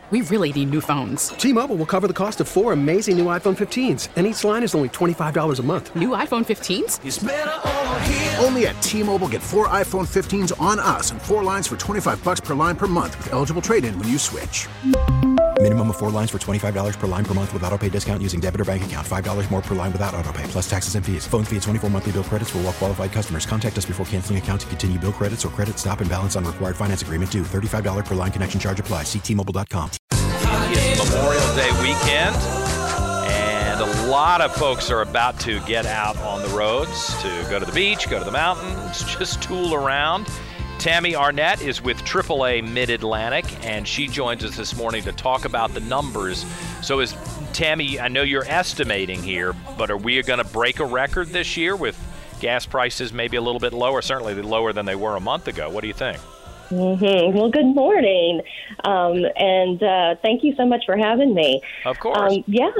We really need new phones. T-Mobile will cover the cost of 4 amazing new iPhone 15s, and each line is only $25 a month. New iPhone 15s? It's better over here. Only at T-Mobile, get 4 iPhone 15s on us and 4 lines for $25 per line per month with eligible trade-in when you switch. Minimum of 4 lines for $25 per line per month with autopay discount using debit or bank account. $5 more per line without autopay, plus taxes and fees. Phone fee at 24 monthly bill credits for well-qualified customers. Contact us before canceling account to continue bill credits or credit stop and balance on required finance agreement due. $35 per line connection charge applies. See T-Mobile.com. It's Memorial Day weekend, and a lot of folks are about to get out on the roads to go to the beach, go to the mountains, just tool around. Tammy Arnett is with AAA Mid-Atlantic, and she joins us this morning to talk about the numbers. So Tammy, I know you're estimating here, but are we going to break a record this year with gas prices maybe a little bit lower, certainly lower than they were a month ago? What do you think? Mm-hmm. Well, good morning, and thank you so much for having me. Of course. Yeah.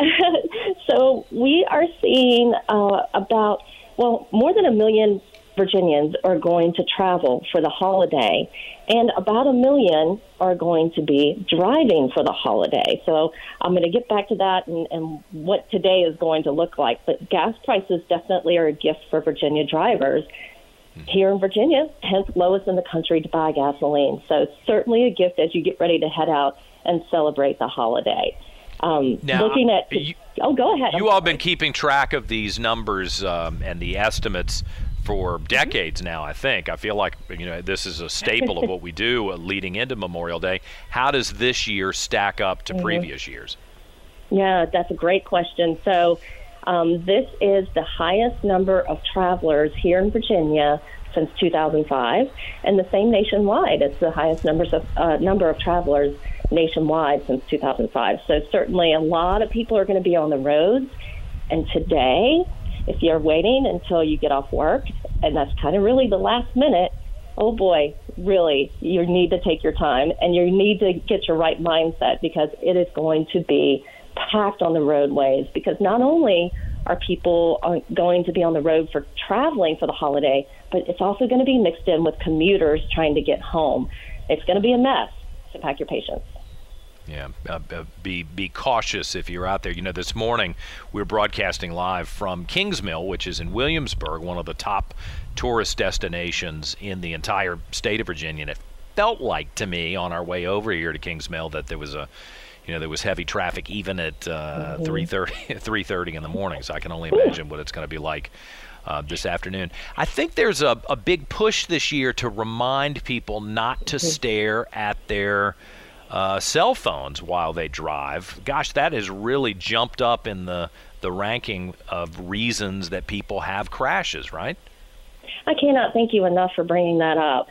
So we are seeing about, more than 1 million Virginians are going to travel for the holiday, and about 1 million are going to be driving for the holiday. So I'm going to get back to that and what today is going to look like. But gas prices definitely are a gift for Virginia drivers. Here in Virginia, 10th lowest in the country to buy gasoline. So it's certainly a gift as you get ready to head out and celebrate the holiday. Now, looking at go ahead. You all been keeping track of these numbers and the estimates for decades now, I think. I feel like this is a staple of what we do leading into Memorial Day. How does this year stack up to previous years? Yeah, that's a great question. So this is the highest number of travelers here in Virginia since 2005, and the same nationwide. It's the highest number of travelers nationwide since 2005. So certainly a lot of people are going to be on the roads. And today, if you're waiting until you get off work, and that's kind of really the last minute, oh boy, really, you need to take your time and you need to get your right mindset, because it is going to be packed on the roadways, because not only are people going to be on the road for traveling for the holiday, but it's also going to be mixed in with commuters trying to get home. It's going to be a mess, so pack your patience. Yeah, be cautious if you're out there. This morning we're broadcasting live from Kingsmill, which is in Williamsburg, one of the top tourist destinations in the entire state of Virginia. And it felt like to me on our way over here to Kingsmill that there was there was heavy traffic even at 3:30 in the morning. So I can only imagine what it's going to be like this afternoon. I think there's a big push this year to remind people not to stare at their cell phones while they drive. Gosh, that has really jumped up in the ranking of reasons that people have crashes, right? I cannot thank you enough for bringing that up.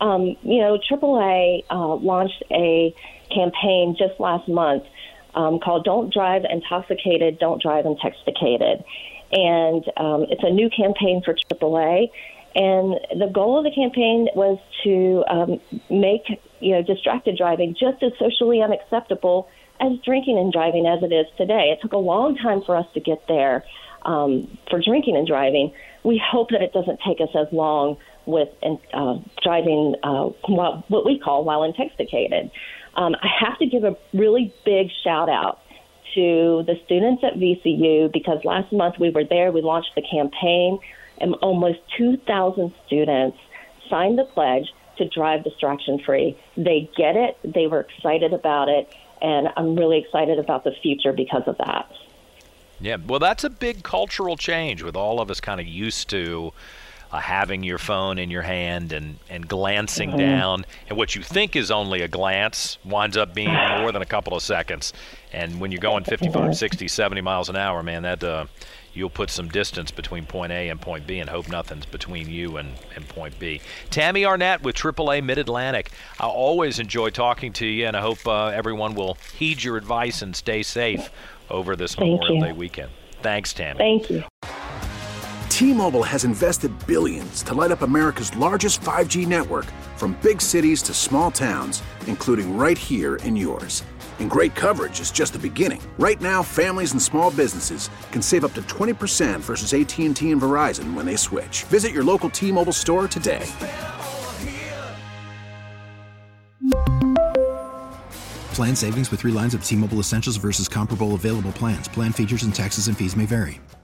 AAA launched a campaign just last month called Don't Drive Intoxicated, Don't Drive Intoxicated. And it's a new campaign for AAA. And the goal of the campaign was to make distracted driving just as socially unacceptable as drinking and driving as it is today. It took a long time for us to get there for drinking and driving. We hope that it doesn't take us as long with driving what we call while intoxicated. I have to give a really big shout out to the students at VCU, because last month we were there, we launched the campaign, and almost 2,000 students signed the pledge to drive distraction-free. They get it. They were excited about it, and I'm really excited about the future because of that. Yeah, well, that's a big cultural change with all of us kind of used to having your phone in your hand and glancing down, and what you think is only a glance winds up being more than a couple of seconds. And when you're going 55, 60, 70 miles an hour, man, that you'll put some distance between point A and point B and hope nothing's between you and point B. Tammy Arnett with AAA Mid-Atlantic. I always enjoy talking to you, and I hope everyone will heed your advice and stay safe over this Memorial Day weekend. Thanks, Tammy. Thank you. T-Mobile has invested billions to light up America's largest 5G network, from big cities to small towns, including right here in yours. And great coverage is just the beginning. Right now, families and small businesses can save up to 20% versus AT&T and Verizon when they switch. Visit your local T-Mobile store today. Plan savings with 3 lines of T-Mobile Essentials versus comparable available plans. Plan features and taxes and fees may vary.